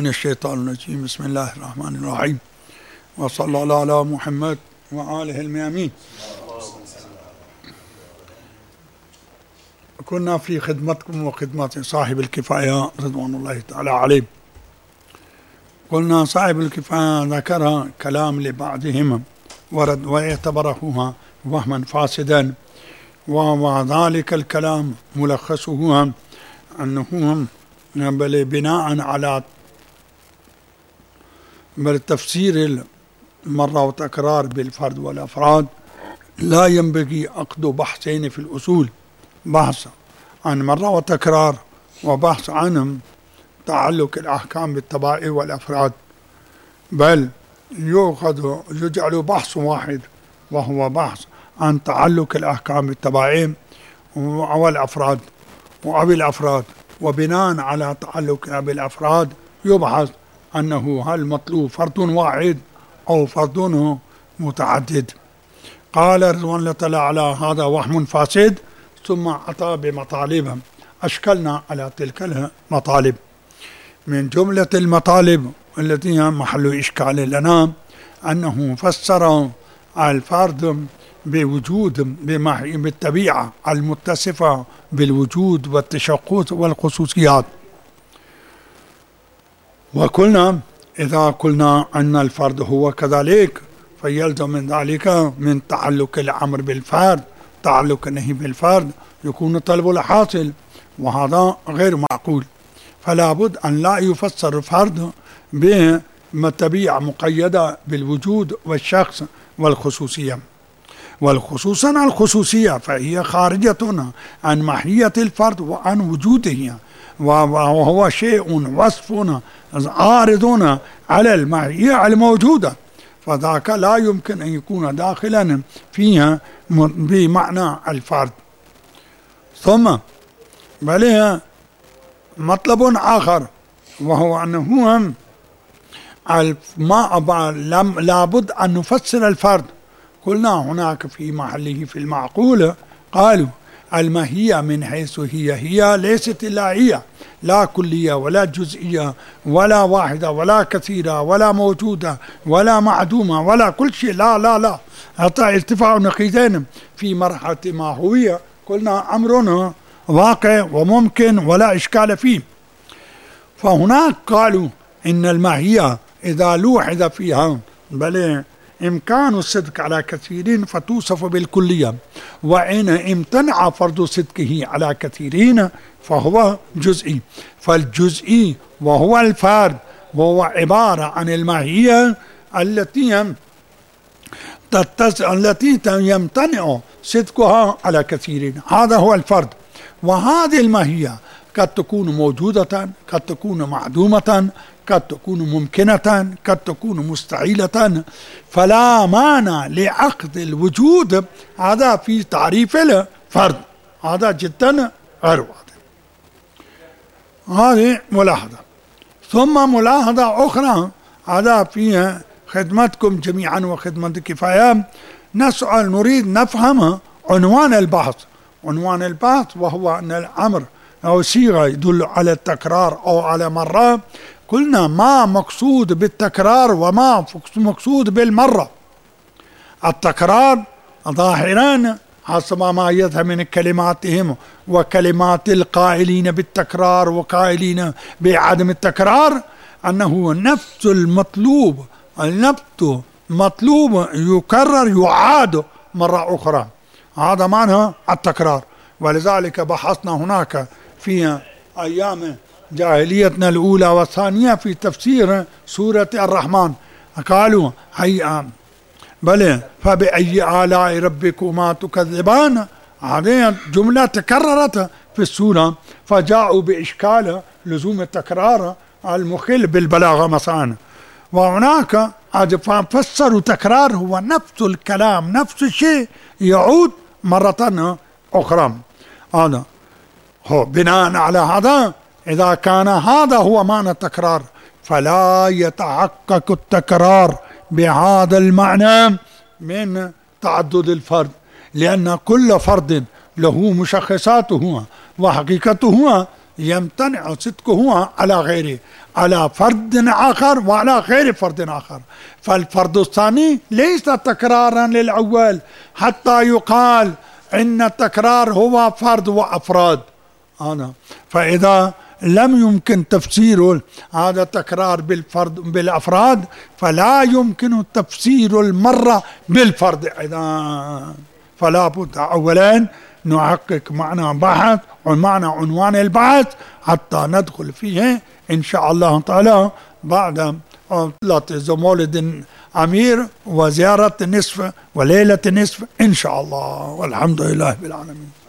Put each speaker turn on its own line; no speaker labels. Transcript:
من الشيطان الرجيم. بسم الله الرحمن الرحيم، وصلى الله على محمد وآله الميامين. كنا في خدمتكم وخدمة صاحب الكفاية رضوان الله تعالى عليه. قلنا صاحب الكفاية ذكر كلام لبعضهم ورد واعتبره وهما فاسدا، وذلك الكلام ملخصه أنه بناء على تفسير المرة وتكرار بالفرد والأفراد لا ينبغي عقد بحثين في الأصول، بحث عن مرة وتكرار وبحث عن تعلق الأحكام بالطبائع والأفراد، بل يجعل بحث واحد وهو بحث عن تعلق الأحكام بالطبائع والأفراد وبالأفراد، وبناء على تعلق بالأفراد يبحث أنه هل مطلوب فرد واحد أو فرد متعدد. قال رضوان الله تعالى على هذا وهم فاسد، ثم أتى بمطالب أشكلنا على تلك المطالب. من جملة المطالب التي هي محل إشكال لنا أنه فسر الفرد بوجود بالطبيعة المتصفة بالوجود والتشخص والخصوصيات، وقلنا إذا قلنا أن الفرد هو كذلك فيلزم من ذلك من تعلق الأمر بالفرد تعلق النهي بالفرد يكون طلب الحاصل، وهذا غير معقول. فلا بد أن لا يفسر الفرد بطبيعة مقيدة بالوجود والشخص والخصوصية، والخصوصا الخصوصية فهي خارجة عن ماهية الفرد وعن وجوده، وهو شيء وصف عارض على الماهية الموجودة، فذاك لا يمكن أن يكون داخلا فيها بمعنى الفرد. ثم بل مطلب آخر وهو أنه لابد أن نفسر الفرد. قلنا هناك في محله في المعقول قالوا الماهية من حيث هي ليست إلا هي، لا كلية ولا جزئية ولا واحدة ولا كثيرة ولا موجودة ولا معدومة ولا كل شيء، لا لا لا، حتى ارتفاع نقيضين في مرحلة ما هوية قلنا أمر واقع وممكن ولا إشكال فيه. فهناك قالوا إن الماهية إذا لوحظ فيها بل إمكان الصدق على كثيرين فتوصف بالكلية، وإن امتنع فرض صدقه على كثيرين فهو جزئي. فالجزئي وهو الفرد وهو عبارة عن الماهية التي يمتنع صدقها على كثيرين، هذا هو الفرد. وهذه الماهية قد تكون موجودة، قد تكون معدومة، قد تكون ممكنة، قد تكون مستحيلة، فلا مانع لعقد الوجود هذا في تعريف الفرد، هذا جدا غير واضح. هذه ملاحظة. ثم ملاحظة أخرى هذا في خدمتكم جميعا وخدمة الكفاية، نسأل نريد نفهم عنوان البحث. عنوان البحث وهو أن الأمر أو صيغة يدل على التكرار أو على مرة. قلنا ما مقصود بالتكرار وما مقصود بالمرة. التكرار ظاهرا حسب ما يظهر من كلماتهم وكلمات القائلين بالتكرار وقائلين بعدم التكرار أنه نفس المطلوب، النفس مطلوب يكرر يعاد مرة أخرى، هذا معنى التكرار. ولذلك بحثنا هناك في أيام جاهليتنا الأولى والثانية في تفسير سورة الرحمن، قالوا هيا بل فبأي آلاء ربكما تكذبان، هذه جملة تكررت في السورة، فجاءوا بإشكال لزوم التكرار المخل بالبلاغة مثلا. وهناك فسروا تكرار هو نفس الكلام نفس الشيء يعود مرة أخرى. هذا هو بناء على هذا إذا كان هذا هو معنى التكرار فلا يتحقق التكرار بهذا المعنى من تعدد الفرد، لأن كل فرد له مشخصاته وحقيقته يمتنع صدقه على غيره. على فرد آخر وعلى غير فرد آخر، فالفرد الثاني ليس تكرارا للأول حتى يقال إن التكرار هو فرد وأفراد. فإذا لم يمكن تفسير هذا التكرار بالأفراد فلا يمكن تفسير المرة بالفرد أيضا. فلا بد أولا نحقق معنى بحث ومعنى عنوان البحث حتى ندخل فيه إن شاء الله تعالى بعد عطلة مولد أمير وزيارة نصف وليلة نصف إن شاء الله، والحمد لله بالعالمين.